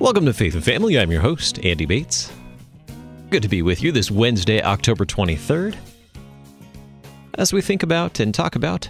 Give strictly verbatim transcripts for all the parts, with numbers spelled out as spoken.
Welcome to Faith and Family. I'm your host, Andy Bates. Good to be with you this Wednesday, October twenty-third, as we think about and talk about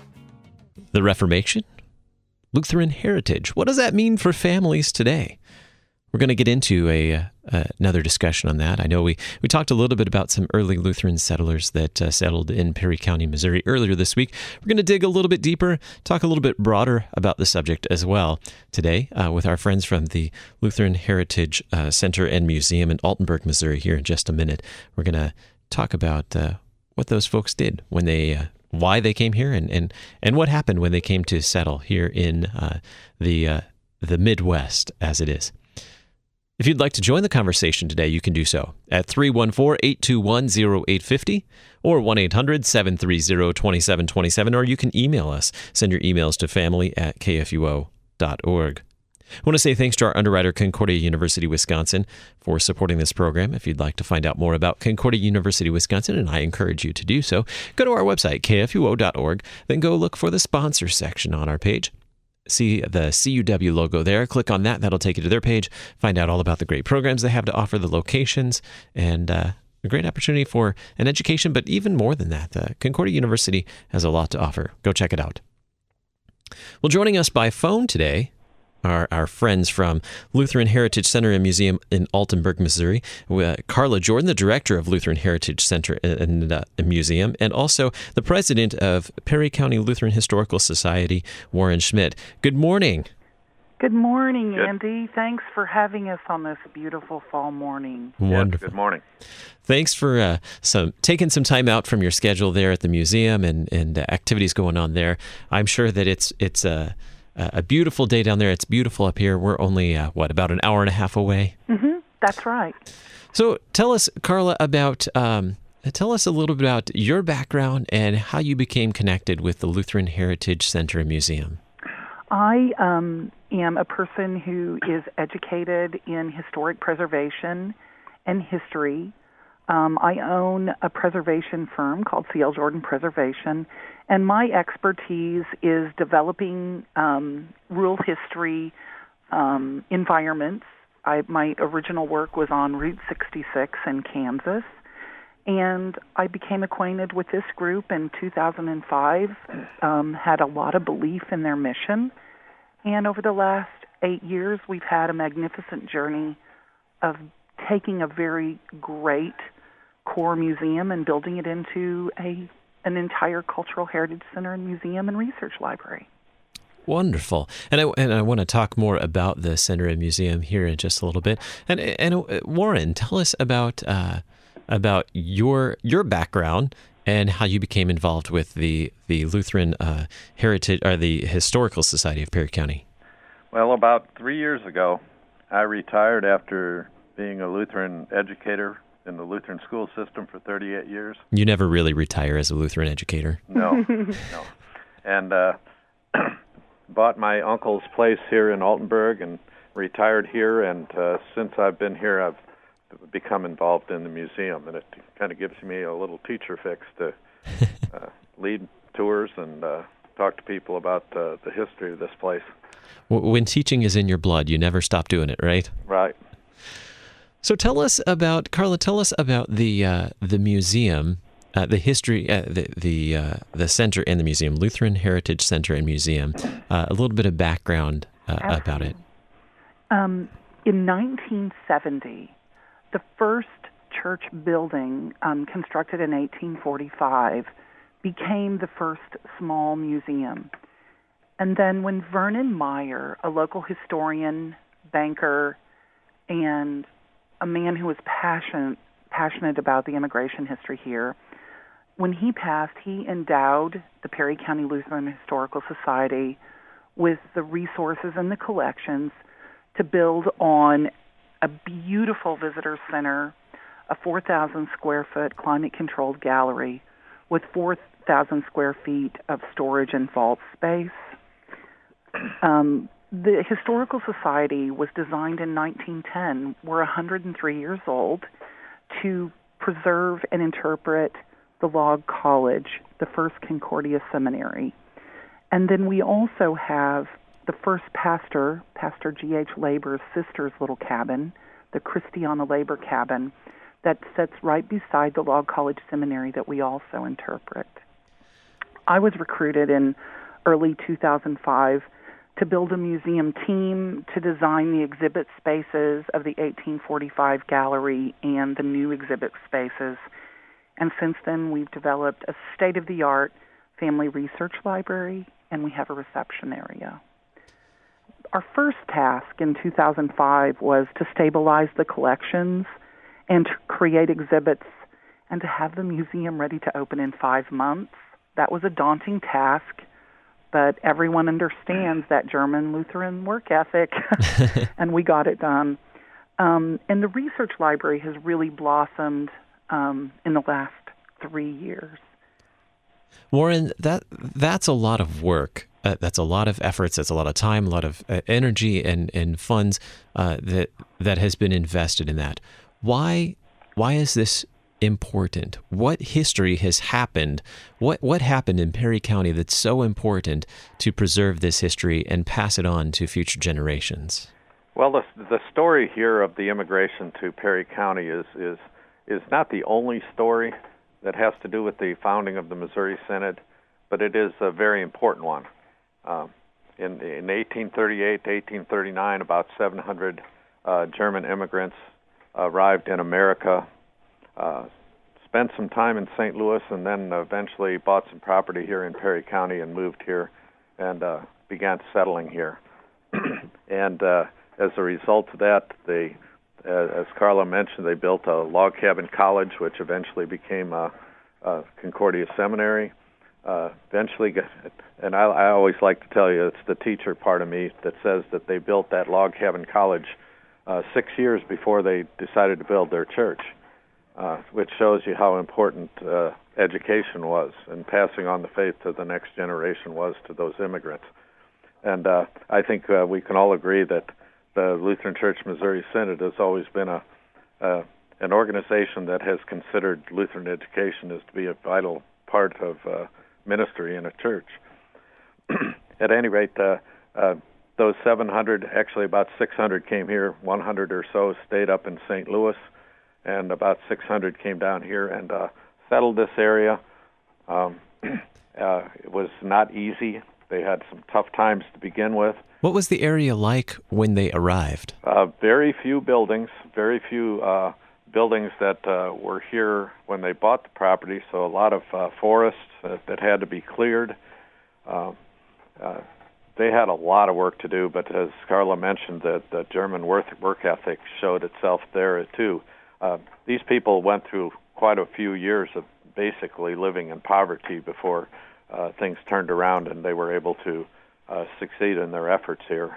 the Reformation, Lutheran heritage. What does that mean for families today? We're going to get into a uh, another discussion on that. I know we, we talked a little bit about some early Lutheran settlers that uh, settled in Perry County, Missouri earlier this week. We're going to dig a little bit deeper, talk a little bit broader about the subject as well today uh, with our friends from the Lutheran Heritage uh, Center and Museum in Altenburg, Missouri here in just a minute. We're going to talk about uh, what those folks did when they, uh, why they came here and, and, and what happened when they came to settle here in uh, the uh, the Midwest as it is. If you'd like to join the conversation today, you can do so at three one four, eight two one, zero eight five zero or one eight hundred, seven three zero, two seven two seven, or you can email us. Send your emails to family at k f u o dot org. I want to say thanks to our underwriter, Concordia University, Wisconsin, for supporting this program. If you'd like to find out more about Concordia University, Wisconsin, and I encourage you to do so, go to our website, k f u o dot org, then go look for the sponsor section on our page. See the C U W logo there. Click on that. That'll take you to their page. Find out all about the great programs they have to offer, the locations, and uh, a great opportunity for an education. But even more than that, uh, Concordia University has a lot to offer. Go check it out. Well, joining us by phone today are our friends from Lutheran Heritage Center and Museum in Altenburg, Missouri. Uh, Carla Jordan, the director of Lutheran Heritage Center and uh, Museum, and also the president of Perry County Lutheran Historical Society, Warren Schmidt. Good morning. Good morning, Good. Andy. Thanks for having us on this beautiful fall morning. Wonderful. Yes, good morning. Thanks for uh, some taking some time out from your schedule there at the museum and and uh, activities going on there. I'm sure that it's it's a uh, a beautiful day down there. It's beautiful up here. We're only uh, what about an hour and a half away. Mm-hmm. That's right. So tell us, Carla, about um, tell us a little bit about your background and how you became connected with the Lutheran Heritage Center and Museum. I um, am a person who is educated in historic preservation and history. Um, I own a preservation firm called C L Jordan Preservation, and my expertise is developing um, rural history um, environments. I, my original work was on Route sixty-six in Kansas, and I became acquainted with this group in two thousand five, um, had a lot of belief in their mission, and over the last eight years, we've had a magnificent journey of taking a very great core museum and building it into a an entire cultural heritage center and museum and research library. Wonderful. And I, and I want to talk more about the center and museum here in just a little bit. And and uh, Warren, tell us about uh, about your your background and how you became involved with the the Lutheran uh, Heritage or the Historical Society of Perry County. Well, about three years ago, I retired after being a Lutheran educator in the Lutheran school system for thirty-eight years. You never really retire as a Lutheran educator. No, no. And uh, bought my uncle's place here in Altenburg and retired here. And uh, since I've been here, I've become involved in the museum. And it kind of gives me a little teacher fix to uh, lead tours and uh, talk to people about uh, the history of this place. When teaching is in your blood, you never stop doing it, right? Right. So tell us about, Carla, tell us about the uh, the museum, uh, the history, uh, the the uh, the center and the museum, Lutheran Heritage Center and Museum, uh, a little bit of background uh, about it. Um, in nineteen seventy, the first church building, um, constructed in eighteen forty-five, became the first small museum. And then when Vernon Meyer, a local historian, banker, and a man who was passionate passionate about the immigration history here, when he passed, he endowed the Perry County Lutheran Historical Society with the resources and the collections to build on a beautiful visitor center, a four thousand square foot climate-controlled gallery with four thousand square feet of storage and vault space. Um, The Historical Society was designed in nineteen ten. We're one hundred three years old, to preserve and interpret the Log College, the first Concordia Seminary. And then we also have the first pastor, Pastor G H Labor's sister's little cabin, the Christiana Labor cabin, that sits right beside the Log College Seminary that we also interpret. I was recruited in early two thousand five to build a museum team to design the exhibit spaces of the eighteen forty-five gallery and the new exhibit spaces. And since then, we've developed a state-of-the-art family research library, and we have a reception area. Our first task in two thousand five was to stabilize the collections and to create exhibits and to have the museum ready to open in five months. That was a daunting task, but everyone understands that German Lutheran work ethic, and we got it done. Um, and the research library has really blossomed um, in the last three years. Warren, that that's a lot of work. Uh, that's a lot of efforts. That's a lot of time, a lot of uh, energy and and funds uh, that that has been invested in that. Why why is this important? What history has happened? What what happened in Perry County that's so important to preserve this history and pass it on to future generations? Well, the the story here of the immigration to Perry County is is is not the only story that has to do with the founding of the Missouri Synod, but it is a very important one. Um, in in eighteen thirty-eight to eighteen thirty-nine, about seven hundred uh, German immigrants arrived in America, uh, spent some time in Saint Louis, and then eventually bought some property here in Perry County and moved here and uh, began settling here. And uh, as a result of that, they, uh, as Carla mentioned, they built a log cabin college, which eventually became uh, uh, Concordia Seminary. Uh, eventually, got, and I, I always like to tell you, it's the teacher part of me that says that they built that log cabin college Uh, six years before they decided to build their church, uh, which shows you how important uh, education was and passing on the faith to the next generation was to those immigrants. And uh, I think uh, we can all agree that the Lutheran Church Missouri Synod has always been a uh, an organization that has considered Lutheran education as to be a vital part of uh, ministry in a church. At any rate, uh, uh, those seven hundred, actually about six hundred came here, one hundred or so stayed up in Saint Louis, and about six hundred came down here and uh, settled this area. Um, uh, it was not easy. They had some tough times to begin with. What was the area like when they arrived? Uh, very few buildings, very few uh, buildings that uh, were here when they bought the property, so a lot of uh, forests uh, that had to be cleared. Uh, uh, They had a lot of work to do, but as Carla mentioned, the, the German work, work ethic showed itself there too. Uh, these people went through quite a few years of basically living in poverty before uh, things turned around and they were able to uh, succeed in their efforts here.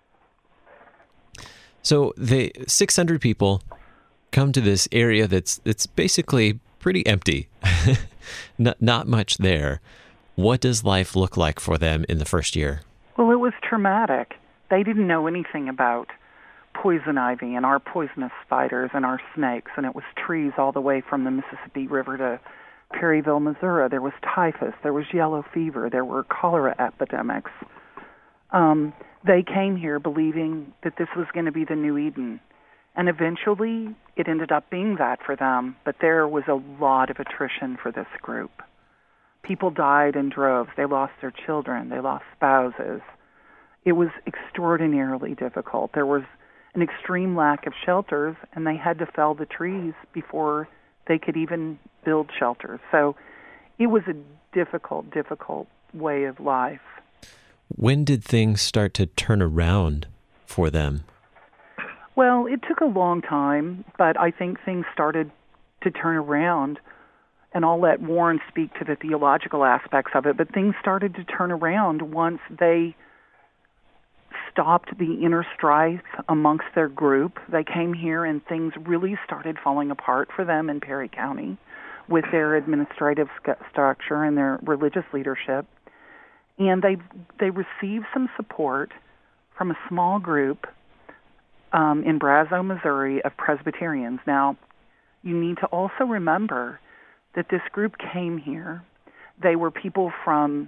So the six hundred people come to this area that's that's basically pretty empty, not, not much there. What does life look like for them in the first year? Well, it was traumatic. They didn't know anything about poison ivy and our poisonous spiders and our snakes, and it was trees all the way from the Mississippi River to Perryville, Missouri. There was typhus, there was yellow fever, there were cholera epidemics. Um, they came here believing that this was going to be the new Eden, and eventually it ended up being that for them, but there was a lot of attrition for this group. People died in droves. They lost their children. They lost spouses. It was extraordinarily difficult. There was an extreme lack of shelters, and they had to fell the trees before they could even build shelters. So it was a difficult, difficult way of life. When did things start to turn around for them? Well, it took a long time, but I think things started to turn around. And I'll let Warren speak to the theological aspects of it, but things started to turn around once they stopped the inner strife amongst their group. They came here and things really started falling apart for them in Perry County with their administrative structure and their religious leadership. And they they received some support from a small group um, in Brazo, Missouri, of Presbyterians. Now, you need to also remember that this group came here. They were people from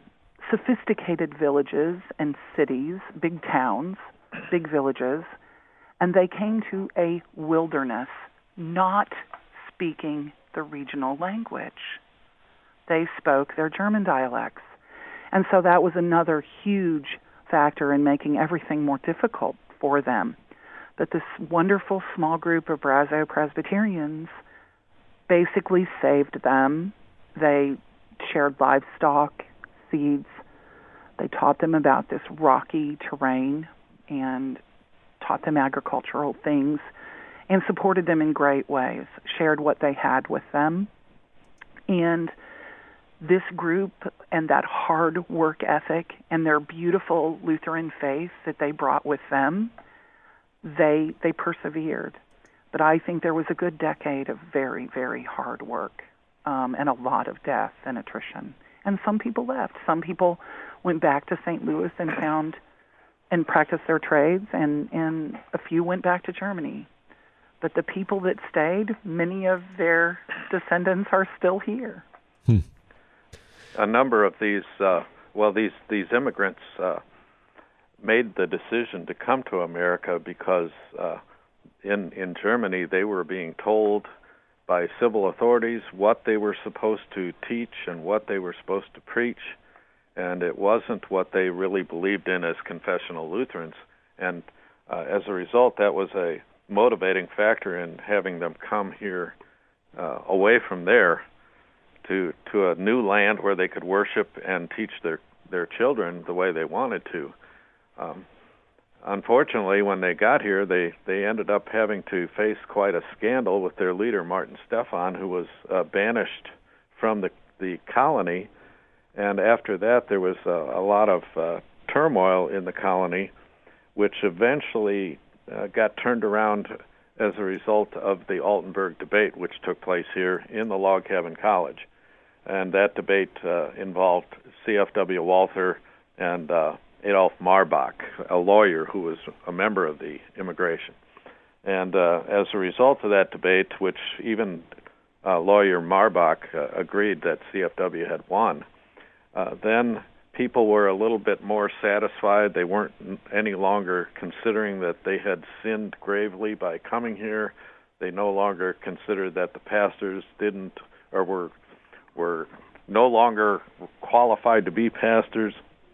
sophisticated villages and cities, big towns, big villages, and they came to a wilderness not speaking the regional language. They spoke their German dialects. And so that was another huge factor in making everything more difficult for them. But this wonderful small group of Brazo Presbyterians basically saved them. They shared livestock, seeds. They taught them about this rocky terrain and taught them agricultural things and supported them in great ways, shared what they had with them. And this group and that hard work ethic and their beautiful Lutheran faith that they brought with them, they they persevered. But I think there was a good decade of very, very hard work um, and a lot of death and attrition. And some people left. Some people went back to Saint Louis and found and practiced their trades, and, and a few went back to Germany. But the people that stayed, many of their descendants are still here. Hmm. A number of these, uh, well, these these immigrants uh, made the decision to come to America because uh, in in Germany they were being told by civil authorities what they were supposed to teach and what they were supposed to preach, and it wasn't what they really believed in as confessional Lutherans. And uh, as a result, that was a motivating factor in having them come here uh, away from there to to a new land where they could worship and teach their, their children the way they wanted to. Um, unfortunately, when they got here, they, they ended up having to face quite a scandal with their leader, Martin Stephan, who was uh, banished from the, the colony. And after that, there was a, a lot of uh, turmoil in the colony, which eventually uh, got turned around as a result of the Altenburg debate, which took place here in the Log Cabin College. And that debate uh, involved C F W Walther and uh, Adolf Marbach, a lawyer who was a member of the immigration. And uh, as a result of that debate, which even uh, lawyer Marbach uh, agreed that C F W had won, uh, then people were a little bit more satisfied. They weren't any longer considering that they had sinned gravely by coming here. They no longer considered that the pastors didn't or were were no longer qualified to be pastors.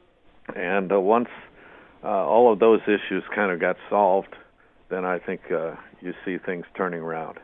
And uh, once uh, all of those issues kind of got solved, then I think uh, you see things turning around.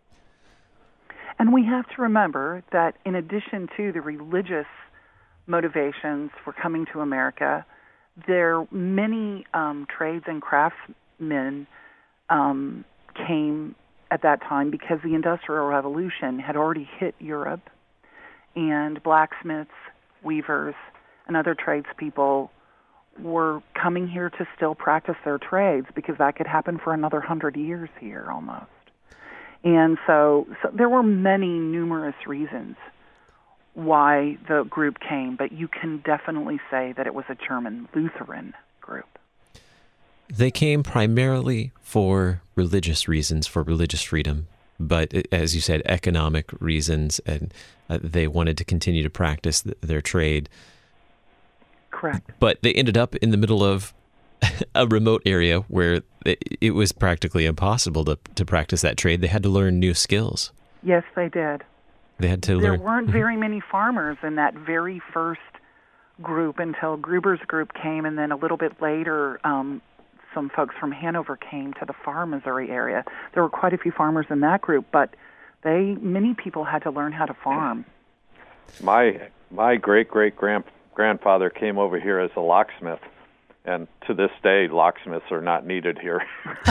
And we have to remember that in addition to the religious motivations for coming to America, there many um, trades and craftsmen um, came at that time because the Industrial Revolution had already hit Europe, and blacksmiths, weavers, and other tradespeople were coming here to still practice their trades because that could happen for another hundred years here almost. And so, so there were many numerous reasons why the group came, but you can definitely say that it was a German Lutheran group. They came primarily for religious reasons, for religious freedom, but as you said, economic reasons, and uh, they wanted to continue to practice th- their trade. Correct. But they ended up in the middle of a remote area where it, it was practically impossible to, to practice that trade. They had to learn new skills. Yes, they did. They had to there learn. There weren't very many farmers in that very first group until Gruber's group came, and then a little bit later, um, some folks from Hanover came to the Far, Missouri area. There were quite a few farmers in that group, but they many people had to learn how to farm. My my great great grand grandfather came over here as a locksmith, and to this day, locksmiths are not needed here.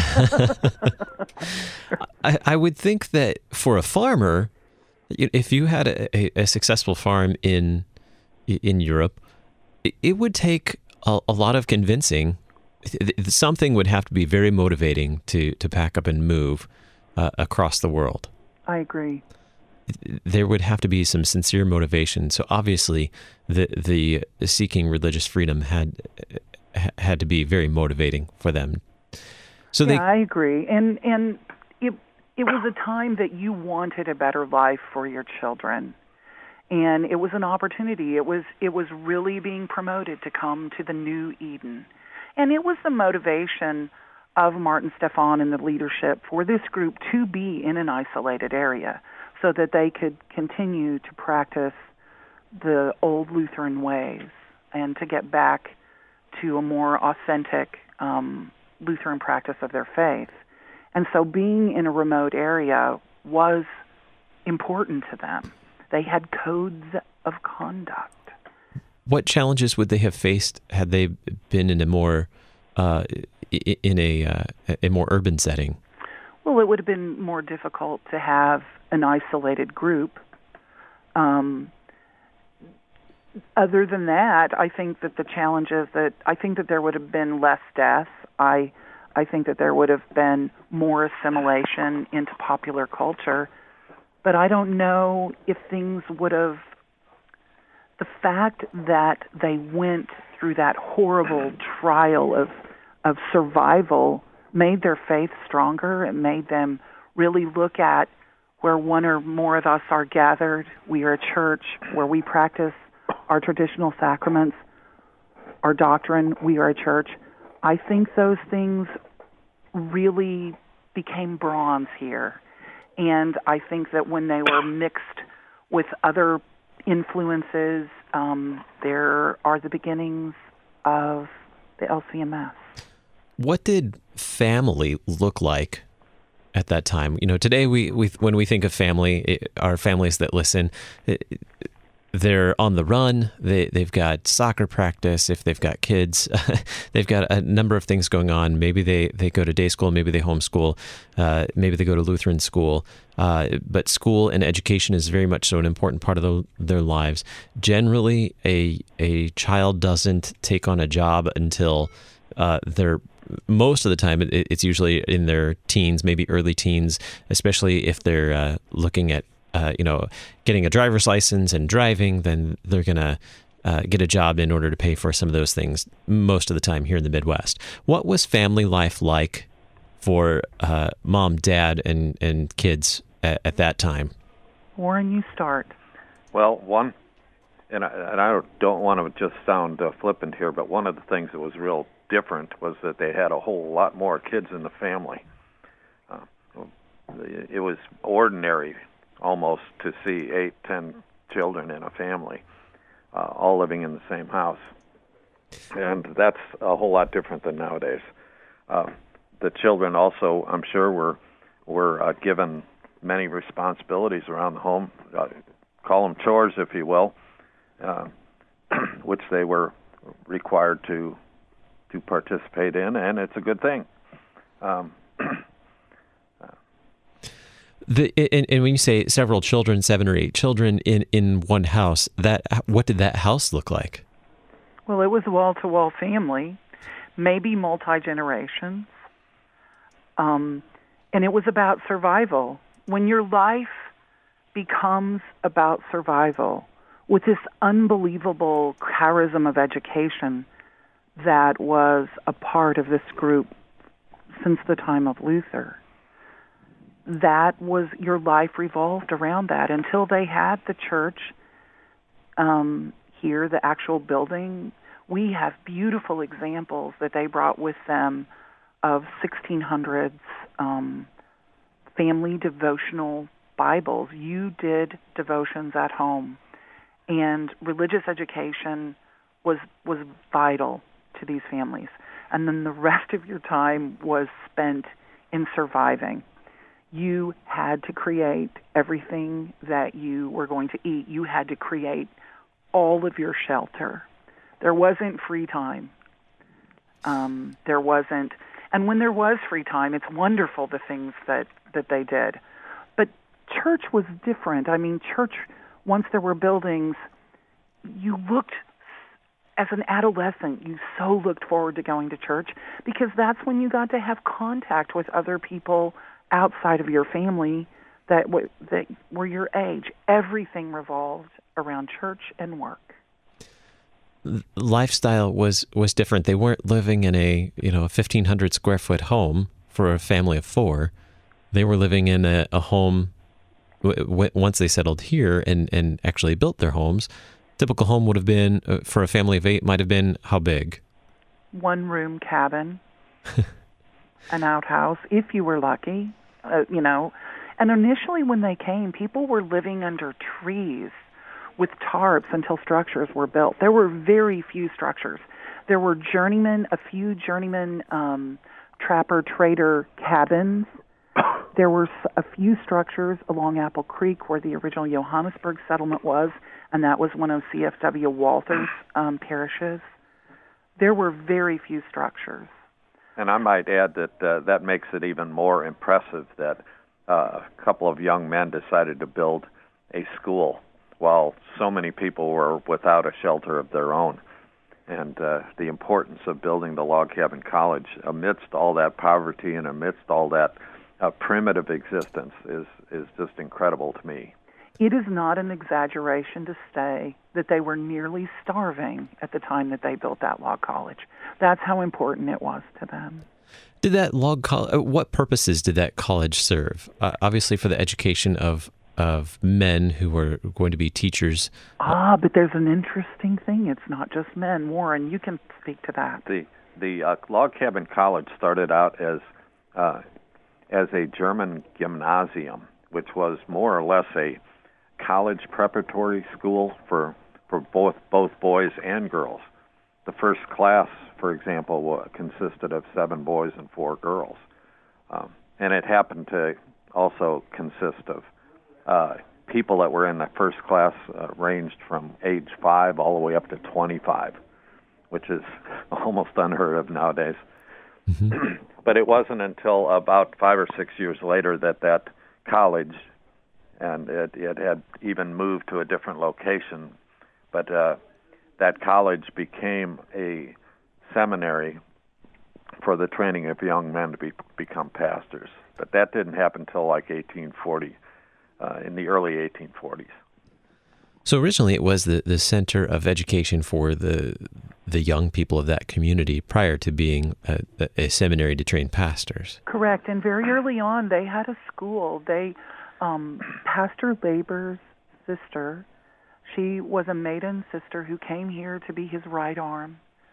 I, I would think that for a farmer, if you had a, a, a successful farm in in Europe, it, it would take a, a lot of convincing. Something would have to be very motivating to, to pack up and move uh, across the world. I agree. There would have to be some sincere motivation. So obviously, the the seeking religious freedom had had to be very motivating for them. So yeah, they, I agree. And and it it was a time that you wanted a better life for your children. And it was an opportunity. It was it was really being promoted to come to the new Eden. And it was the motivation of Martin Stephan and the leadership for this group to be in an isolated area so that they could continue to practice the old Lutheran ways and to get back to a more authentic um, Lutheran practice of their faith. And so being in a remote area was important to them. They had codes of conduct. What challenges would they have faced had they been in a more uh, in a uh, a more urban setting? Well, it would have been more difficult to have an isolated group. Um, other than that, I think that the challenges that I think that there would have been less death. I I think that there would have been more assimilation into popular culture. But I don't know if things would have, the fact that they went through that horrible trial of of survival made their faith stronger. It made them really look at where one or more of us are gathered. We are a church where we practice our traditional sacraments, our doctrine. We are a church. I think those things really became bronze here. And I think that when they were mixed with other influences, um, there are the beginnings of the L C M S. What did family look like at that time? You know, today we, we when we think of family, it, our families that listen, it, they're on the run. They, they've got soccer practice. If they've got kids, they've got a number of things going on. Maybe they, they go to day school. Maybe they homeschool. Uh, maybe they go to Lutheran school. Uh, but school and education is very much so an important part of the, their lives. Generally, a a child doesn't take on a job until uh, they're most of the time. It, it's usually in their teens, maybe early teens, especially if they're uh, looking at Uh, you know, getting a driver's license and driving, then they're going to uh, get a job in order to pay for some of those things most of the time here in the Midwest. What was family life like for uh, mom, dad, and, and kids at, at that time? Warren, you start. Well, one, and I, and I don't want to just sound uh, flippant here, but one of the things that was real different was that they had a whole lot more kids in the family. Uh, it was ordinary almost to see eight, ten children in a family, uh, all living in the same house. And that's a whole lot different than nowadays. Uh, the children also, I'm sure, were were uh, given many responsibilities around the home, uh, call them chores, if you will, uh, which they were required to to participate in, and it's a good thing. Um, The, and, and when you say several children, seven or eight children in, in one house, that what did that house look like? Well, it was a wall-to-wall family, maybe multi-generations, um, and it was about survival. When your life becomes about survival, with this unbelievable charism of education that was a part of this group since the time of Luther, that was, your life revolved around that until they had the church um, here, the actual building. We have beautiful examples that they brought with them of sixteen hundreds um, family devotional Bibles. You did devotions at home, and religious education was was vital to these families. And then the rest of your time was spent in surviving. You had to create everything that you were going to eat. You had to create all of your shelter. There wasn't free time. Um, there wasn't, and when there was free time, it's wonderful the things that, that they did. But church was different. I mean, church, once there were buildings, you looked, as an adolescent, you so looked forward to going to church because that's when you got to have contact with other people outside of your family that w- that were your age. Everything revolved around church and work. Lifestyle was, was different. They weren't living in a you know a fifteen hundred square foot home for a family of four. They were living in a, a home w- w- once they settled here and, and actually built their homes, typical home would have been, uh, for a family of eight, might have been how big? One room cabin, an outhouse, if you were lucky, uh, you know. And initially when they came, people were living under trees with tarps until structures were built. There were very few structures. There were journeyman, a few journeyman um, trapper trader cabins. There were a few structures along Apple Creek where the original Johannesburg settlement was, and that was one of C F W Walther's um, parishes. There were very few structures. And I might add that uh, that makes it even more impressive that uh, a couple of young men decided to build a school while so many people were without a shelter of their own. And uh, the importance of building the Log Cabin College amidst all that poverty and amidst all that uh, primitive existence is, is just incredible to me. It is not an exaggeration to say that they were nearly starving at the time that they built that log college. That's how important it was to them. Did that log college, what purposes did that college serve? Uh, obviously for the education of of men who were going to be teachers. Ah, but there's an interesting thing. It's not just men. Warren, you can speak to that. The the uh, Log Cabin College started out as uh, as a German gymnasium, which was more or less a college preparatory school for for both both boys and girls. The first class, for example, consisted of seven boys and four girls, um, and it happened to also consist of uh, people that were in the first class uh, ranged from age five all the way up to twenty-five, which is almost unheard of nowadays. Mm-hmm. But it wasn't until about five or six years later that that college, and it, it had even moved to a different location, but uh, that college became a seminary for the training of young men to be, become pastors. But that didn't happen until like eighteen forty, uh, in the early eighteen forties. So originally it was the, the center of education for the the young people of that community prior to being a, a seminary to train pastors. Correct. And very early on they had a school. They um, Pastor Labor's sister, she was a maiden sister who came here to be his right arm.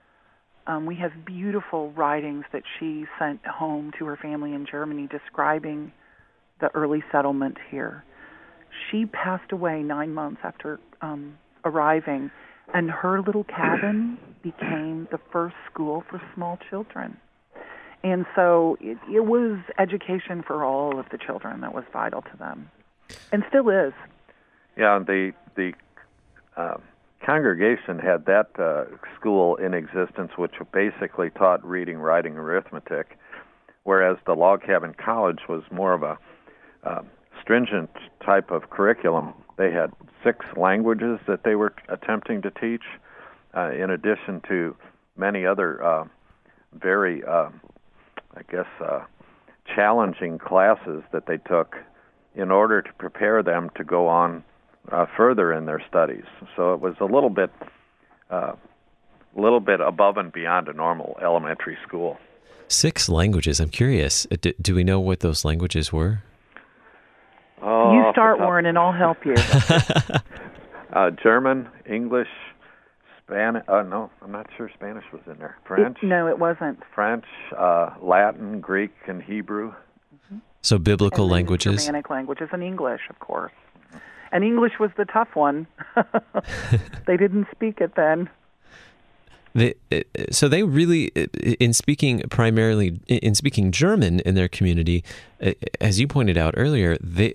Um, we have beautiful writings that she sent home to her family in Germany describing the early settlement here. She passed away nine months after um, arriving, and her little cabin became the first school for small children. And so it, it was education for all of the children that was vital to them, and still is. Yeah, the the uh, congregation had that uh, school in existence, which basically taught reading, writing, arithmetic, whereas the Log Cabin College was more of a uh, stringent type of curriculum. They had six languages that they were attempting to teach, uh, in addition to many other uh, very, uh, I guess, uh, challenging classes that they took in order to prepare them to go on uh, further in their studies. So it was a little bit, uh, little bit above and beyond a normal elementary school. Six languages. I'm curious. Do, do we know what those languages were? Oh, you start, Warren, and I'll help you. uh, German, English, Spanish. Uh, no, I'm not sure Spanish was in there. French? It, no, it wasn't. French, uh, Latin, Greek, and Hebrew. Mm-hmm. So biblical and languages? Germanic languages, and English, of course. And English was the tough one. They didn't speak it then. They, so they really, in speaking primarily, in speaking German in their community, as you pointed out earlier, they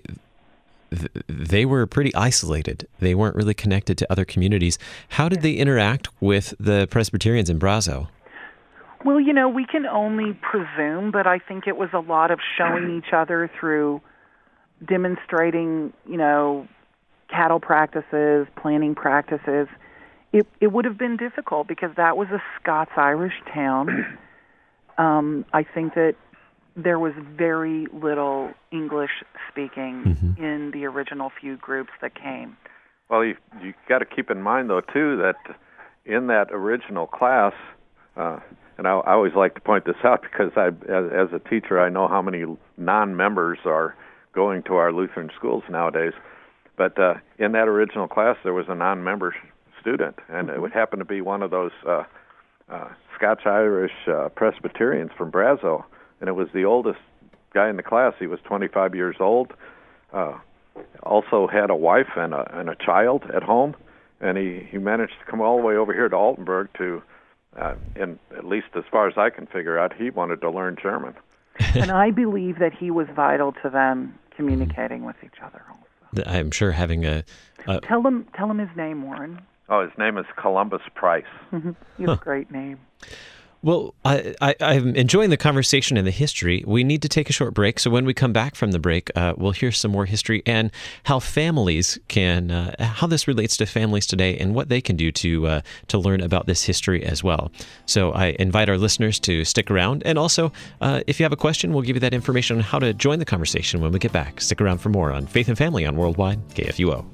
they were pretty isolated. They weren't really connected to other communities. How did they interact with the Presbyterians in Brazo? Well, you know, we can only presume, but I think it was a lot of showing each other through demonstrating, you know, cattle practices, planting practices. It it would have been difficult because that was a Scots-Irish town. Um, I think that there was very little English speaking mm-hmm. in the original few groups that came. Well, you you got to keep in mind though too that in that original class, uh, and I, I always like to point this out because I, as, as a teacher, I know how many non-members are going to our Lutheran schools nowadays. But uh, in that original class, there was a non-member student, and it would happen to be one of those uh, uh, Scotch-Irish uh, Presbyterians from Brazo, and it was the oldest guy in the class. He was twenty-five years old, uh, also had a wife and a, and a child at home, and he, he managed to come all the way over here to Altenburg to, uh, and at least as far as I can figure out, he wanted to learn German. And I believe that he was vital to them communicating with each other also. I'm sure having a... a tell him tell him his name, Warren. Oh, his name is Columbus Price. Mm-hmm. He has huh. a great name. Well, I, I, I'm enjoying the conversation and the history. We need to take a short break. So when we come back from the break, uh, we'll hear some more history and how families can, uh, how this relates to families today and what they can do to uh, to learn about this history as well. So I invite our listeners to stick around. And also, uh, if you have a question, we'll give you that information on how to join the conversation when we get back. Stick around for more on Faith and Family on Worldwide K F U O.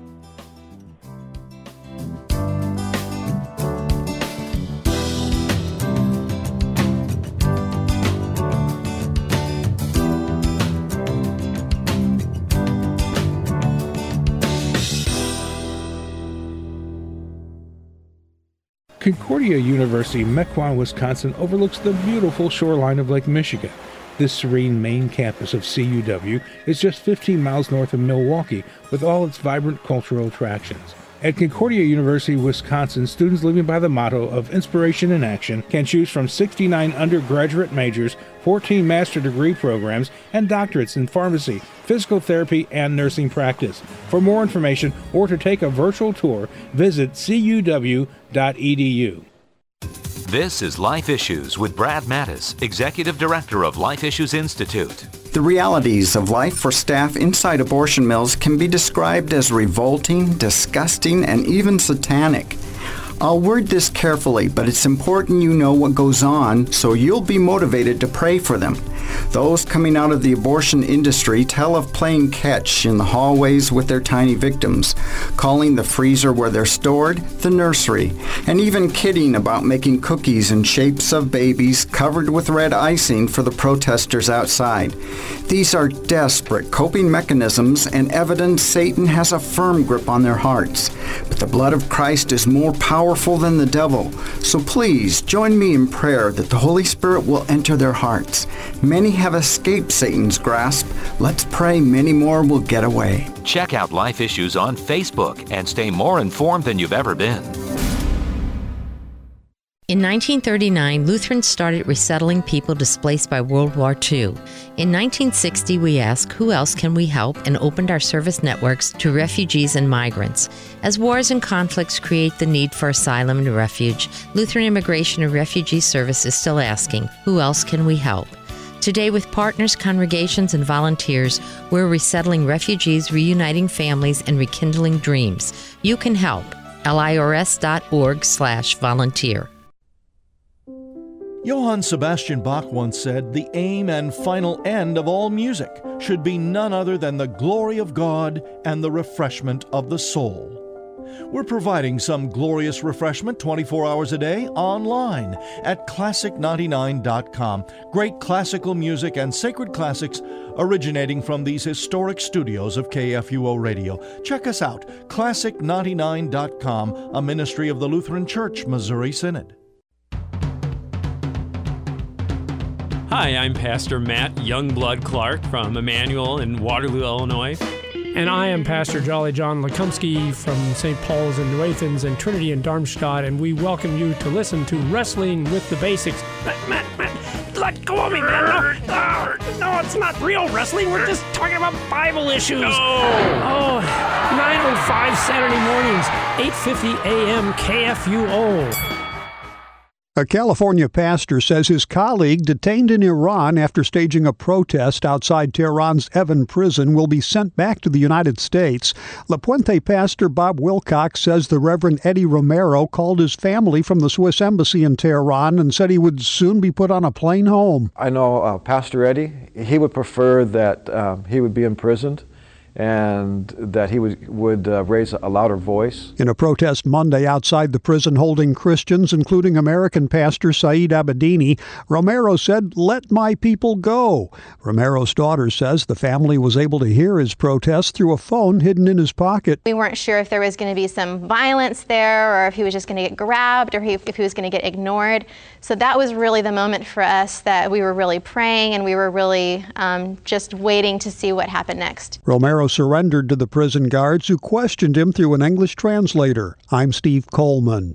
Concordia University, Mequon, Wisconsin, overlooks the beautiful shoreline of Lake Michigan. This serene main campus of C U W is just fifteen miles north of Milwaukee, with all its vibrant cultural attractions. At Concordia University, Wisconsin, students living by the motto of inspiration in action can choose from sixty-nine undergraduate majors, fourteen master degree programs, and doctorates in pharmacy, physical therapy, and nursing practice. For more information or to take a virtual tour, visit c u w dot e d u. This is Life Issues with Brad Mattis, Executive Director of Life Issues Institute. The realities of life for staff inside abortion mills can be described as revolting, disgusting, and even satanic. I'll word this carefully, but it's important you know what goes on so you'll be motivated to pray for them. Those coming out of the abortion industry tell of playing catch in the hallways with their tiny victims, calling the freezer where they're stored the nursery, and even kidding about making cookies in shapes of babies covered with red icing for the protesters outside. These are desperate coping mechanisms and evidence Satan has a firm grip on their hearts. But the blood of Christ is more powerful than the devil, so please join me in prayer that the Holy Spirit will enter their hearts. Many have escaped Satan's grasp. Let's pray many more will get away. Check out Life Issues on Facebook and stay more informed than you've ever been. In nineteen thirty-nine, Lutherans started resettling people displaced by World War Two. In nineteen sixty, we asked, who else can we help, and opened our service networks to refugees and migrants. As wars and conflicts create the need for asylum and refuge, Lutheran Immigration and Refugee Service is still asking, who else can we help? Today, with partners, congregations, and volunteers, we're resettling refugees, reuniting families, and rekindling dreams. You can help. L I R S dot org slash volunteer. Johann Sebastian Bach once said, "The aim and final end of all music should be none other than the glory of God and the refreshment of the soul." We're providing some glorious refreshment twenty-four hours a day online at classic ninety-nine dot com. Great classical music and sacred classics originating from these historic studios of K F U O Radio. Check us out, classic ninety-nine dot com, a ministry of the Lutheran Church, Missouri Synod. Hi, I'm Pastor Matt Youngblood Clark from Emmanuel in Waterloo, Illinois. And I am Pastor Jolly John Lekumsky from Saint Paul's in New Athens and Trinity in Darmstadt, and we welcome you to listen to Wrestling with the Basics. Matt, Matt, Matt, let go of me, man. No, no, no, it's not real wrestling. We're just talking about Bible issues. No. Oh, nine oh five Saturday mornings, eight fifty a.m. K F U O. A California pastor says his colleague detained in Iran after staging a protest outside Tehran's Evin prison will be sent back to the United States. La Puente pastor Bob Wilcox says the Reverend Eddie Romero called his family from the Swiss embassy in Tehran and said he would soon be put on a plane home. I know uh, Pastor Eddie, he would prefer that um, he would be imprisoned and that he would, would uh, raise a louder voice. In a protest Monday outside the prison holding Christians, including American pastor Saeed Abedini, Romero said, "Let my people go." Romero's daughter says the family was able to hear his protest through a phone hidden in his pocket. We weren't sure if there was going to be some violence there, or if he was just going to get grabbed, or if he was going to get ignored. So that was really the moment for us that we were really praying, and we were really um, just waiting to see what happened next. Romero surrendered to the prison guards, who questioned him through an English translator. I'm Steve Coleman.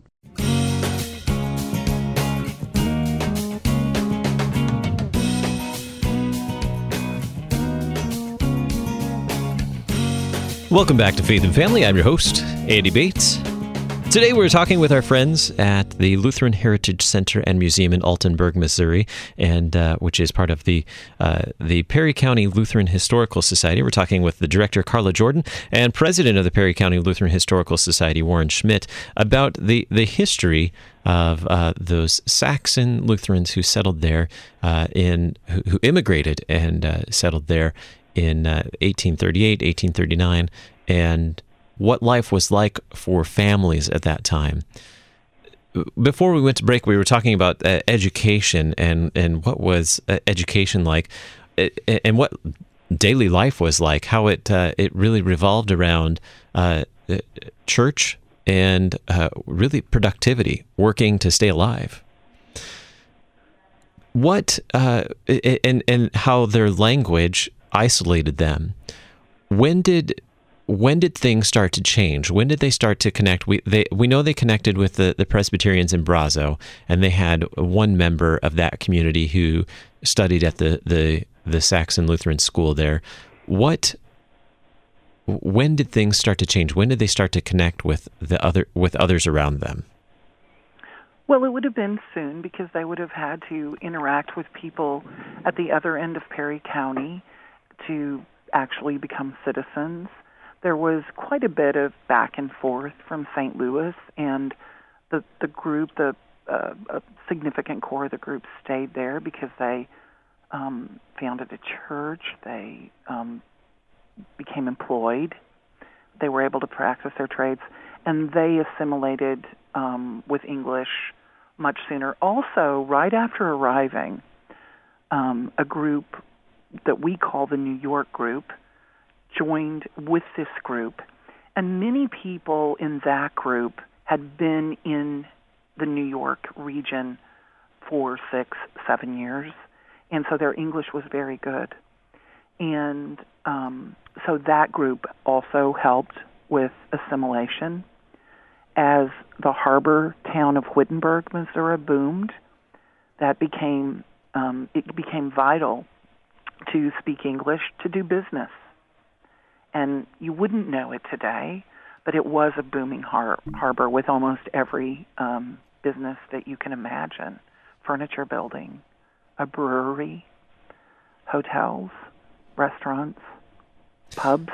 Welcome back to Faith and Family. I'm your host, Andy Bates. Today we're talking with our friends at the Lutheran Heritage Center and Museum in Altenburg, Missouri, and uh, which is part of the uh, the Perry County Lutheran Historical Society. We're talking with the director, Carla Jordan, and president of the Perry County Lutheran Historical Society, Warren Schmidt, about the, the history of uh, those Saxon Lutherans who settled there uh, in who, who immigrated and uh, settled there in uh, eighteen thirty-eight, eighteen thirty-nine, and what life was like for families at that time. Before we went to break, we were talking about uh, education and, and what was uh, education like, uh, and what daily life was like, how it uh, it really revolved around uh, church and uh, really productivity, working to stay alive. What uh, and and how their language isolated them. When did when did things start to change? When did they start to connect? We they we know they connected with the, the Presbyterians in Brazo, and they had one member of that community who studied at the the, the Saxon Lutheran school there. What when did things start to change? When did they start to connect with the other with others around them? Well, it would have been soon, because they would have had to interact with people at the other end of Perry County to actually become citizens. There was quite a bit of back and forth from Saint Louis, and the the group, the uh, a significant core of the group stayed there because they um, founded a church. They um, became employed. They were able to practice their trades, and they assimilated um, with English much sooner. Also, right after arriving, um, a group that we call the New York group joined with this group, and many people in that group had been in the New York region for six, seven years, and so their English was very good. And um, so that group also helped with assimilation. As the harbor town of Wittenberg, Missouri boomed, that became um, it became vital to speak English to do business. And you wouldn't know it today, but it was a booming har- harbor with almost every um, business that you can imagine. Furniture building, a brewery, hotels, restaurants, pubs.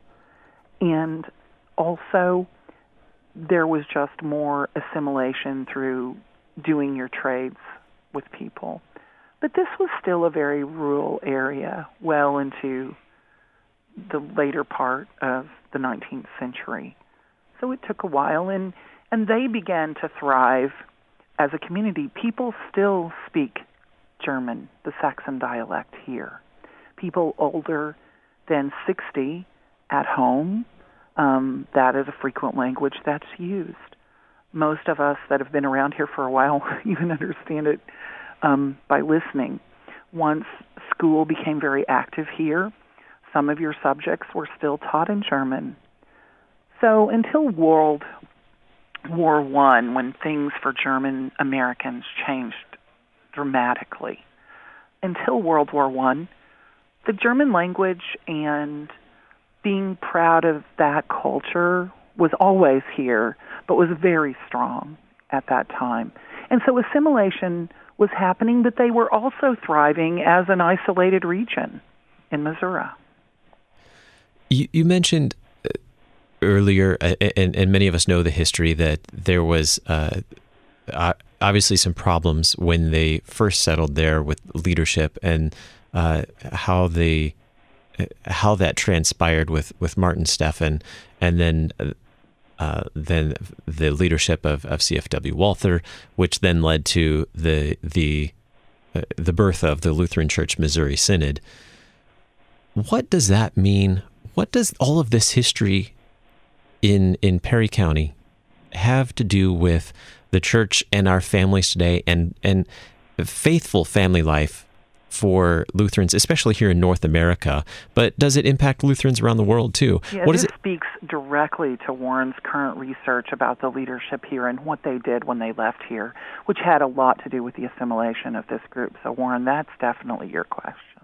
And also, there was just more assimilation through doing your trades with people. But this was still a very rural area well into the later part of the nineteenth century. So it took a while, and, and they began to thrive as a community. People still speak German, the Saxon dialect here. People older than sixty at home, um, that is a frequent language that's used. Most of us that have been around here for a while even understand it um, by listening. Once school became very active here, some of your subjects were still taught in German. So until World War One, when things for German Americans changed dramatically, until World War One, the German language and being proud of that culture was always here, but was very strong at that time. And so assimilation was happening, but they were also thriving as an isolated region in Missouri. You, you mentioned earlier, and, and many of us know the history, that there was uh, obviously some problems when they first settled there with leadership, and uh, how they how that transpired with, with Martin Steffen, and then uh, then the leadership of, of C F W Walther, which then led to the the uh, the birth of the Lutheran Church Missouri Synod. What does that mean? What does all of this history in in Perry County have to do with the church and our families today, and and faithful family life for Lutherans, especially here in North America? But does it impact Lutherans around the world too? Yeah, what this is it? speaks directly to Warren's current research about the leadership here and what they did when they left here, which had a lot to do with the assimilation of this group. So, Warren, that's definitely your question.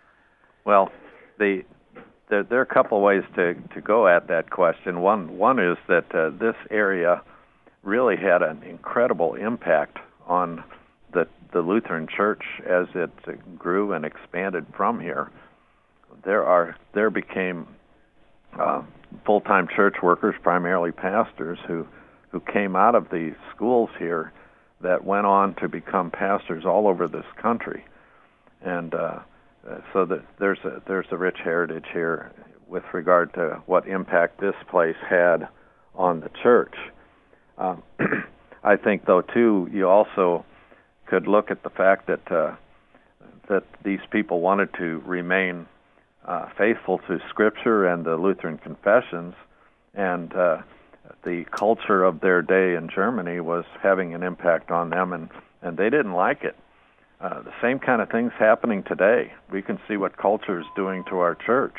Well, the there, there are a couple of ways to, to go at that question. One one is that uh, this area really had an incredible impact on the the Lutheran Church as it grew and expanded from here. There are there became uh, full-time church workers, primarily pastors, who who came out of the schools here that went on to become pastors all over this country, and uh, so that there's a there's a rich heritage here with regard to what impact this place had on the church. Um, I think, though, too, you also could look at the fact that uh, that these people wanted to remain uh, faithful to Scripture and the Lutheran confessions, and uh, the culture of their day in Germany was having an impact on them, and, and they didn't like it. Uh, the same kind of things happening today. We can see what culture is doing to our church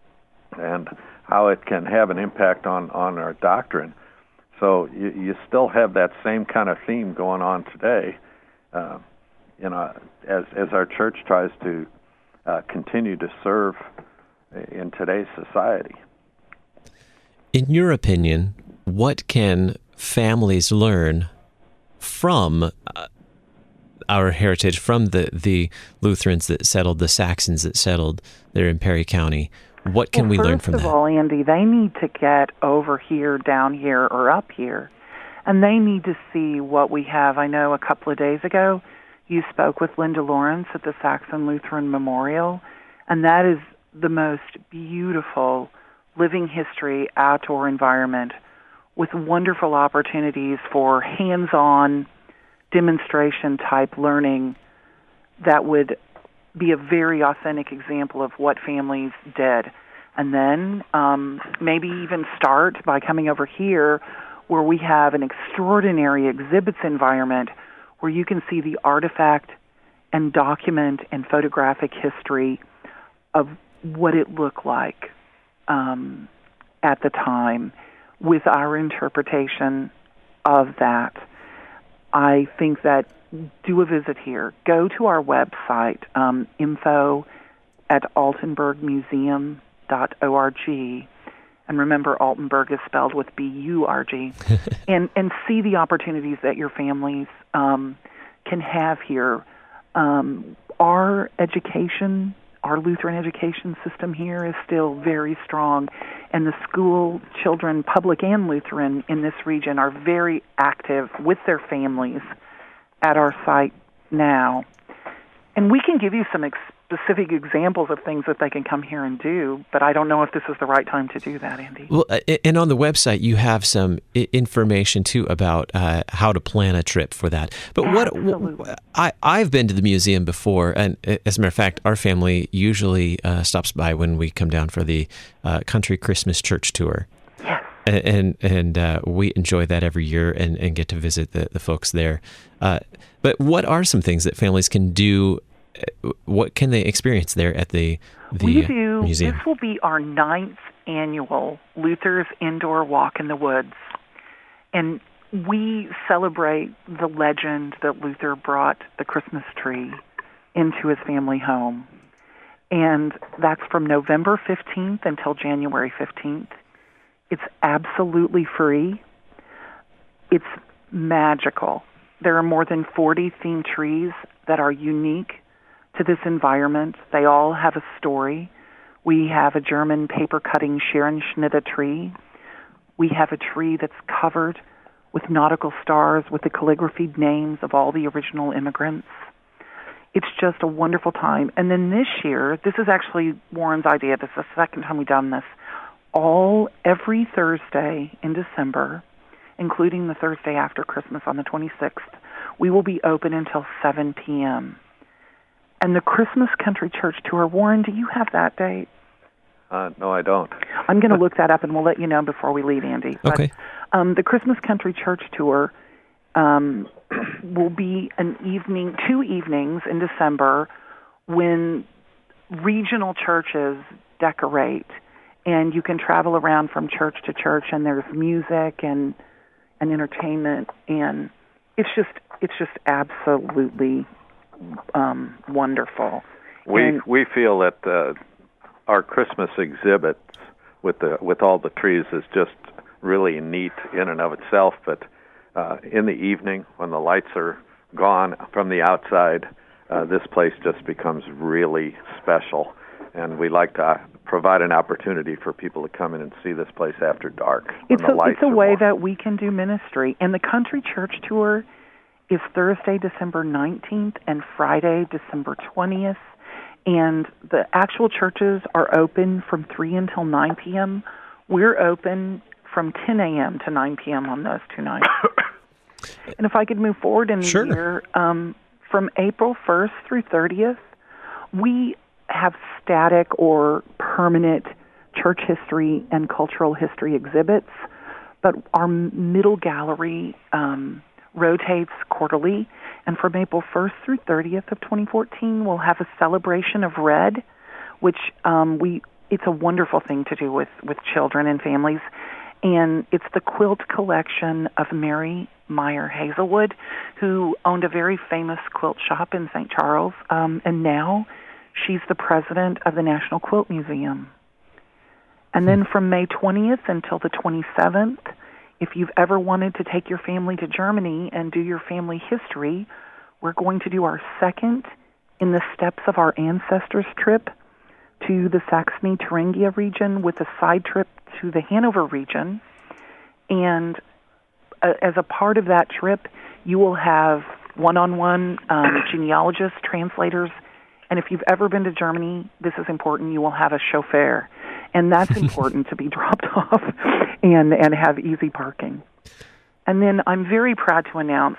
and how it can have an impact on, on our doctrine. So you, you still have that same kind of theme going on today, uh, you know, as as our church tries to uh, continue to serve in today's society. In your opinion, what can families learn from uh, our heritage, from the, the Lutherans that settled, the Saxons that settled there in Perry County? What can well, we learn from that? First of all, Andy, they need to get over here, down here, or up here, and they need to see what we have. I know a couple of days ago you spoke with Linda Lawrence at the Saxon Lutheran Memorial, and that is the most beautiful living history outdoor environment with wonderful opportunities for hands-on demonstration-type learning that would be a very authentic example of what families did. And then um, maybe even start by coming over here where we have an extraordinary exhibits environment where you can see the artifact and document and photographic history of what it looked like um, at the time with our interpretation of that. I think that do a visit here. Go to our website, um, info at altenburg museum dot org. And remember, Altenburg is spelled with B U R G. and, and see the opportunities that your families um, can have here. Um, our education, our Lutheran education system here is still very strong. And the school children, public and Lutheran, in this region are very active with their families at our site now. And we can give you some ex- specific examples of things that they can come here and do, but I don't know if this is the right time to do that, Andy. Well, and on the website, you have some information, too, about uh, how to plan a trip for that. But Absolutely. what I, I've been to the museum before, and as a matter of fact, our family usually uh, stops by when we come down for the uh, Country Christmas Church Tour. Yes. And and uh, we enjoy that every year and, and get to visit the, the folks there. Uh, but what are some things that families can do? What can they experience there at the, the we do, museum? This will be our ninth annual Luther's Indoor Walk in the Woods. And we celebrate the legend that Luther brought the Christmas tree into his family home. And that's from November fifteenth until January fifteenth. It's absolutely free. It's magical. There are more than forty themed trees that are unique to this environment. They all have a story. We have a German paper-cutting Scherenschnitte tree. We have a tree that's covered with nautical stars with the calligraphied names of all the original immigrants. it's just a wonderful time. And then this year, this is actually Warren's idea. This is the second time we've done this. All every Thursday in December, including the Thursday after Christmas on the twenty-sixth, we will be open until seven p.m. And the Christmas Country Church Tour, Warren, do you have that date? Uh, no, I don't. I'm going to look that up, and we'll let you know before we leave, Andy. But, okay. Um, the Christmas Country Church Tour um, will be an evening, two evenings in December when regional churches decorate, and you can travel around from church to church, and there's music and and entertainment, and it's just it's just absolutely um, wonderful. We and, we feel that uh, our Christmas exhibits with the with all the trees is just really neat in and of itself, but uh, in the evening when the lights are gone from the outside, uh, this place just becomes really special, and we like to provide an opportunity for people to come in and see this place after dark. It's when the a, lights it's a are way more. that we can do ministry. And the Country Church Tour is Thursday, December nineteenth, and Friday, December twentieth. And the actual churches are open from three until nine p.m. We're open from ten a.m. to nine p.m. on those two nights. And if I could move forward in the Sure. year, um, from April first through thirtieth, we have static or permanent church history and cultural history exhibits, but our middle gallery um, rotates quarterly, and from April first through thirtieth of twenty fourteen, we'll have a celebration of red, which um, we it's a wonderful thing to do with, with children and families, and it's the quilt collection of Mary Meyer Hazelwood, who owned a very famous quilt shop in Saint Charles, um, and now she's the president of the National Quilt Museum. And then from May twentieth until the twenty-seventh, if you've ever wanted to take your family to Germany and do your family history, we're going to do our second in the steps of our ancestors trip to the Saxony-Thuringia region with a side trip to the Hanover region. And uh, as a part of that trip, you will have one-on-one um, genealogists, translators, and if you've ever been to Germany, this is important, you will have a chauffeur. And that's important to be dropped off and, and have easy parking. And then I'm very proud to announce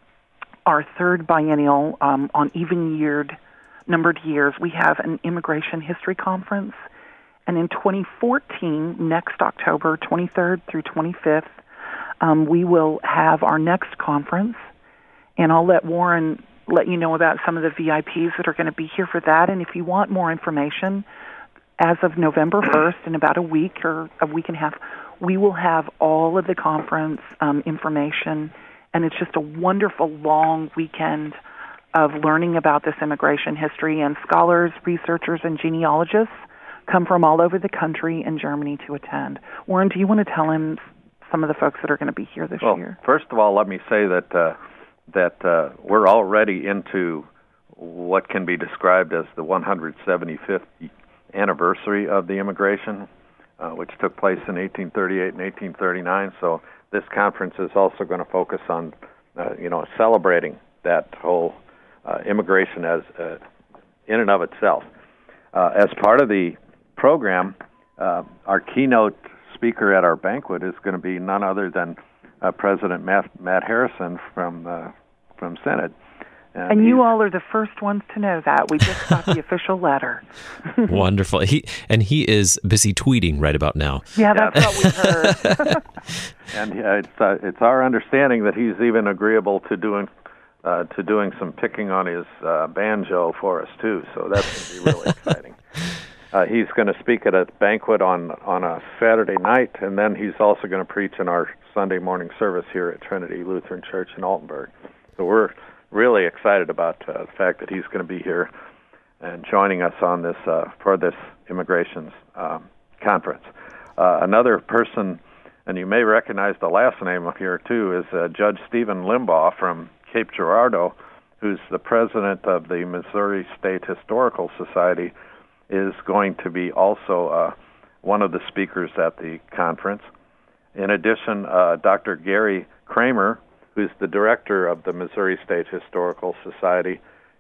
our third biennial um, on even-yeared, numbered years. We have an immigration history conference. And in twenty fourteen, next October twenty-third through twenty-fifth, um, we will have our next conference. And I'll let Warren let you know about some of the V I Ps that are going to be here for that. And if you want more information, as of November first, in about a week or a week and a half, we will have all of the conference um, information. And it's just a wonderful long weekend of learning about this immigration history. And scholars, researchers, and genealogists come from all over the country and Germany to attend. Warren, do you want to tell him some of the folks that are going to be here this well, year? First of all, let me say that uh, that uh, we're already into what can be described as the one hundred seventy-fifth anniversary of the immigration, uh, which took place in eighteen thirty-eight and eighteen thirty-nine. So this conference is also going to focus on, uh, you know, celebrating that whole uh, immigration as uh, in and of itself. Uh, as part of the program, uh, our keynote speaker at our banquet is going to be none other than uh, President Matt, Matt Harrison from uh, from Synod. And, and you all are the first ones to know that. We just got the official letter. Wonderful. He and he is busy tweeting right about now. Yeah, that's yeah. what we heard. And yeah, it's uh, it's our understanding that he's even agreeable to doing uh, to doing some picking on his uh, banjo for us too. So that's going to be really exciting. Uh, he's going to speak at a banquet on on a Saturday night, and then he's also going to preach in our Sunday morning service here at Trinity Lutheran Church in Altenburg. So we're really excited about uh, the fact that he's going to be here and joining us on this uh, for this immigrations um, conference. Uh, another person, and you may recognize the last name up here too, is uh, Judge Stephen Limbaugh from Cape Girardeau, who's the president of the Missouri State Historical Society, is going to be also uh, one of the speakers at the conference. In addition, uh, Doctor Gary Kramer, who's the director of the Missouri State Historical Society,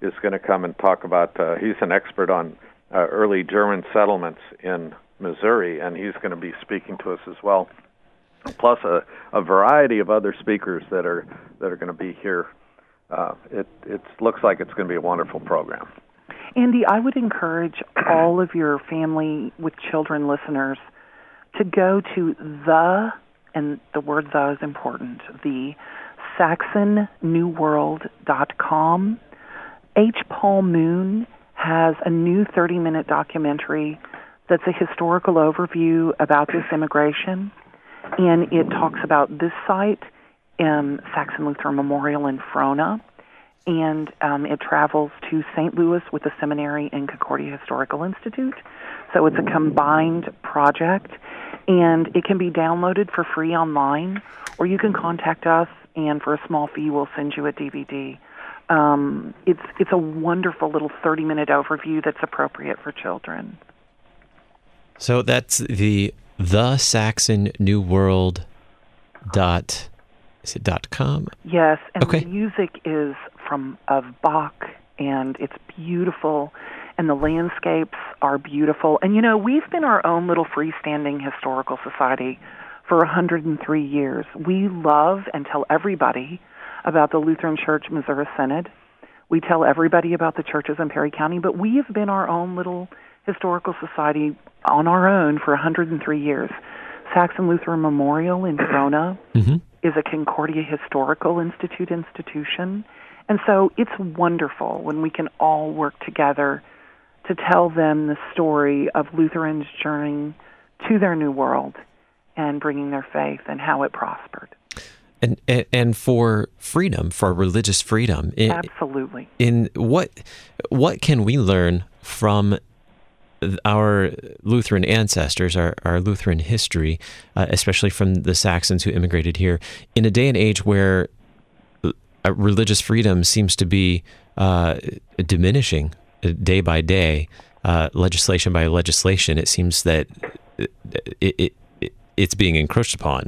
is going to come and talk about, uh, he's an expert on uh, early German settlements in Missouri, and he's going to be speaking to us as well. Plus a, a variety of other speakers that are that are going to be here. Uh, it it looks like it's going to be a wonderful program. Andy, I would encourage all of your family with children listeners to go to the, and the word the is important, the Saxon New World dot com. H. Paul Moon has a new thirty-minute documentary that's a historical overview about this immigration, and it talks about this site, um, Saxon Lutheran Memorial in Frona, and um, it travels to Saint Louis with the seminary and Concordia Historical Institute. So it's a combined project, and it can be downloaded for free online, or you can contact us, and for a small fee, we'll send you a D V D. Um, it's it's a wonderful little thirty-minute overview that's appropriate for children. So that's the the Saxon New World dot is it dot com? Yes, and okay. The music is from of Bach, and it's beautiful, and the landscapes are beautiful. And you know, we've been our own little freestanding historical society for one hundred three years. We love and tell everybody about the Lutheran Church Missouri Synod. We tell everybody about the churches in Perry County, but we have been our own little historical society on our own for one hundred three years. Saxon Lutheran Memorial in Frona mm-hmm. is a Concordia Historical Institute institution. And so it's wonderful when we can all work together to tell them the story of Lutherans journeying to their new world and bringing their faith and how it prospered. And, and and for freedom, for religious freedom. In, Absolutely. In what what can we learn from our Lutheran ancestors, our, our Lutheran history, uh, especially from the Saxons who immigrated here, in a day and age where uh, religious freedom seems to be uh, diminishing day by day, uh, legislation by legislation? It seems that it, it, it it's being encroached upon.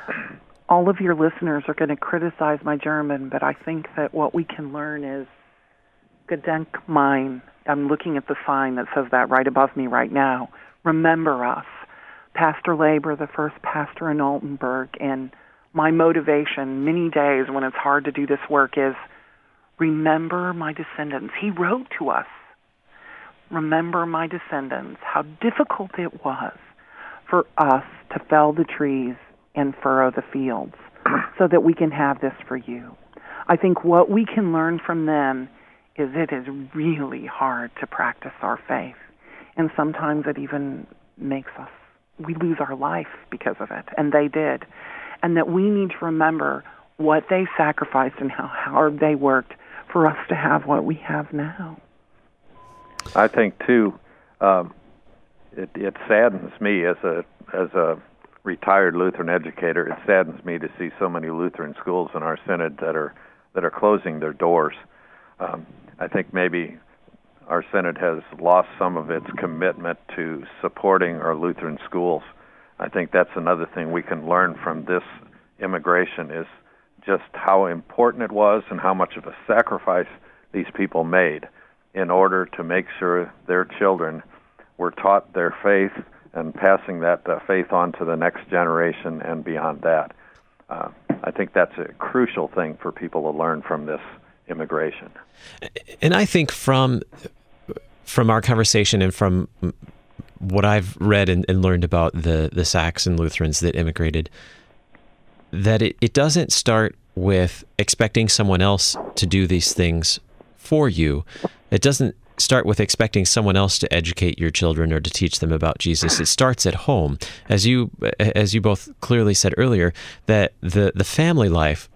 All of your listeners are going to criticize my German, but I think that what we can learn is Gedenk mein. I'm looking at the sign that says that right above me right now. Remember us. Pastor Labor, the first pastor in Altenburg, and my motivation many days when it's hard to do this work is remember my descendants. He wrote to us, remember my descendants, how difficult it was for us to fell the trees and furrow the fields so that we can have this for you. I think what we can learn from them is it is really hard to practice our faith. And sometimes it even makes us, we lose our life because of it, and they did. And that we need to remember what they sacrificed and how hard they worked for us to have what we have now. I think, too, um, it, it saddens me as a as a retired Lutheran educator, it saddens me to see so many Lutheran schools in our synod that are that are closing their doors. Um, I think maybe our synod has lost some of its commitment to supporting our Lutheran schools. I think that's another thing we can learn from this immigration is just how important it was and how much of a sacrifice these people made in order to make sure their children were taught their faith and passing that uh, faith on to the next generation and beyond that. Uh, I think that's a crucial thing for people to learn from this immigration. And I think from from our conversation and from what I've read and, and learned about the, the Saxon Lutherans that immigrated, that it, it doesn't start with expecting someone else to do these things for you. It doesn't start with expecting someone else to educate your children or to teach them about Jesus. It starts at home. As you as you both clearly said earlier, that the, the family life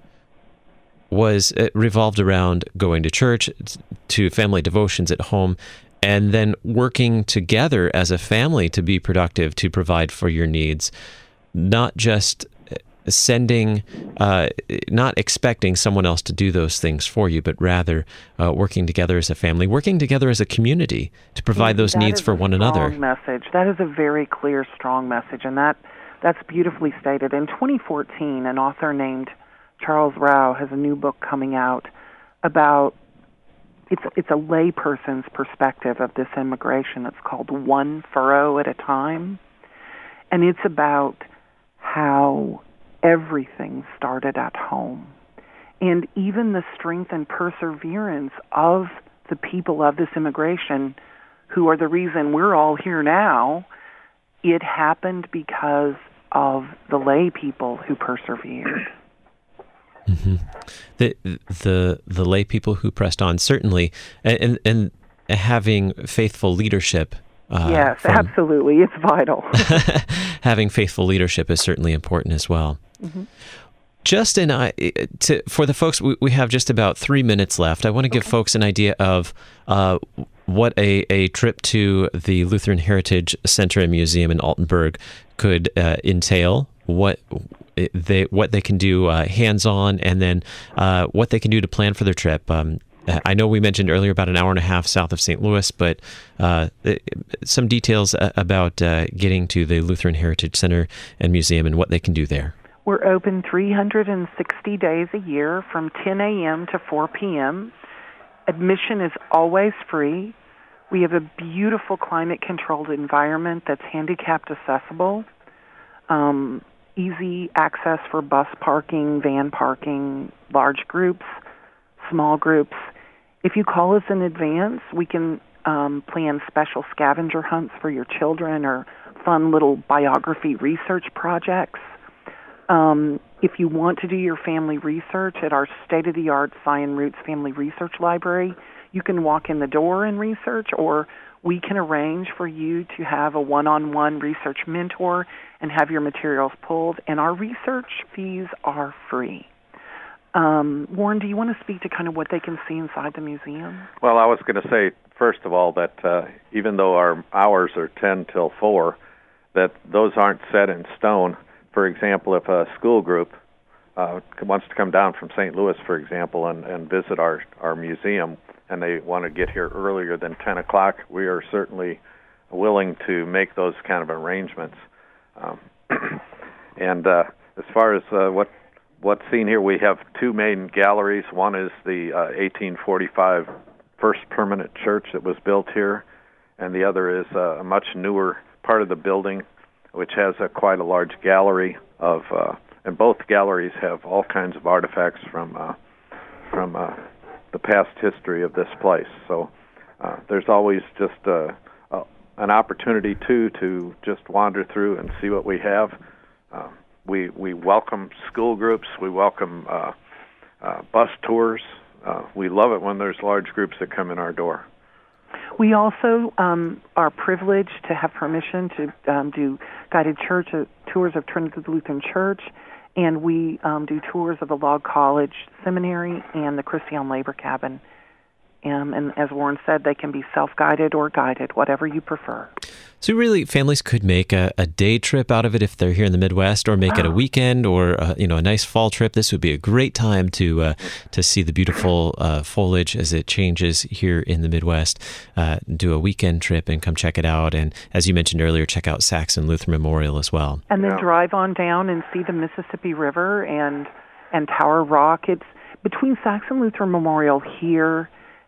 was it revolved around going to church, to family devotions at home, and then working together as a family to be productive, to provide for your needs, not just sending, uh, not expecting someone else to do those things for you, but rather uh, working together as a family, working together as a community to provide those that needs for one another. That is a strong message. That is a very clear, strong message, and that that's beautifully stated. In twenty fourteen, an author named Charles Rao has a new book coming out about it's it's a layperson's perspective of this immigration. It's called One Furrow at a Time, and it's about how everything started at home, and even the strength and perseverance of the people of this immigration, who are the reason we're all here now. It happened because of the lay people who persevered. Mm-hmm. The the the lay people who pressed on, certainly, and and, and having faithful leadership. Uh, yes, from, absolutely, it's vital. Having faithful leadership is certainly important as well. Mm-hmm. Justin, I, to, for the folks, we, we have just about three minutes left. I want to give okay. folks an idea of uh, what a, a trip to the Lutheran Heritage Center and Museum in Altenburg could uh, entail, what they what they can do uh, hands-on, and then uh, what they can do to plan for their trip. Um, I know we mentioned earlier about an hour and a half south of Saint Louis, but uh, some details about uh, getting to the Lutheran Heritage Center and Museum and what they can do there. We're open three hundred sixty days a year from ten a.m. to four p.m. Admission is always free. We have a beautiful climate-controlled environment that's handicapped accessible, um, easy access for bus parking, van parking, large groups, small groups. If you call us in advance, we can um, plan special scavenger hunts for your children or fun little biography research projects. Um, if you want to do your family research at our state-of-the-art Zion Roots Family Research Library, you can walk in the door and research, or we can arrange for you to have a one-on-one research mentor and have your materials pulled, and our research fees are free. Um, Warren, do you want to speak to kind of what they can see inside the museum? Well, I was going to say, first of all, that uh, even though our hours are ten till four, that those aren't set in stone. For example, if a school group uh, wants to come down from Saint Louis, for example, and, and visit our, our museum, and they want to get here earlier than ten o'clock, we are certainly willing to make those kind of arrangements. Um, and uh, as far as uh, what what's seen here, we have two main galleries. One is the uh, eighteen forty-five first permanent church that was built here, and the other is uh, a much newer part of the building, which has a, quite a large gallery of, uh, and both galleries have all kinds of artifacts from uh, from uh, the past history of this place. So uh, there's always just uh, uh, an opportunity too to just wander through and see what we have. Uh, we we welcome school groups. We welcome uh, uh, bus tours. Uh, we love it when there's large groups that come in our door. We also um, are privileged to have permission to um, do guided church uh, tours of Trinity Lutheran Church, and we um, do tours of the Log College Seminary and the Christian Labor Cabin. Um, and as Warren said, they can be self-guided or guided, whatever you prefer. So really, families could make a, a day trip out of it if they're here in the Midwest, or make it a weekend, or uh, you know, a nice fall trip. This would be a great time to uh, to see the beautiful uh, foliage as it changes here in the Midwest. Uh, do a weekend trip and come check it out. And as you mentioned earlier, check out Saxon Lutheran Memorial as well. And then drive on down and see the Mississippi River and and Tower Rock. It's between Saxon Lutheran Memorial here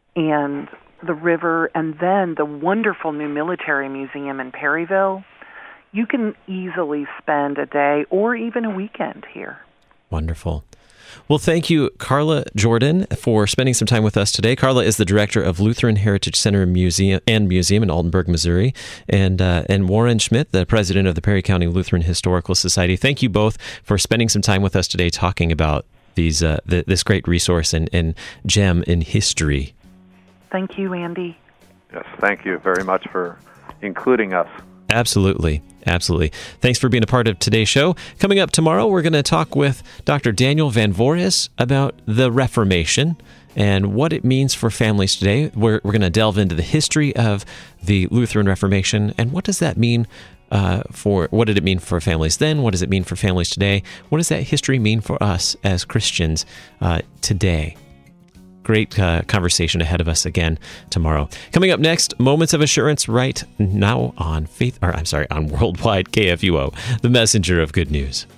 and the river, and then the wonderful new military museum in Perryville. You can easily spend a day or even a weekend here. Wonderful. Well, thank you, Carla Jordan, for spending some time with us today. Carla is the director of Lutheran Heritage Center Museum and Museum in Altenburg, Missouri, and uh, and Warren Schmidt, the president of the Perry County Lutheran Historical Society. Thank you both for spending some time with us today, talking about these uh, the, this great resource and, and gem in history. Thank you, Andy. Yes, thank you very much for including us. Absolutely. Absolutely. Thanks for being a part of today's show. Coming up tomorrow, we're going to talk with Doctor Daniel Van Voorhis about the Reformation and what it means for families today. We're, we're going to delve into the history of the Lutheran Reformation and what does that mean uh, for, what did it mean for families then? What does it mean for families today? What does that history mean for us as Christians uh, today? Great uh, conversation ahead of us again tomorrow. Coming up next, Moments of Assurance right now on Faith, or I'm sorry, on Worldwide K F U O, the messenger of good news.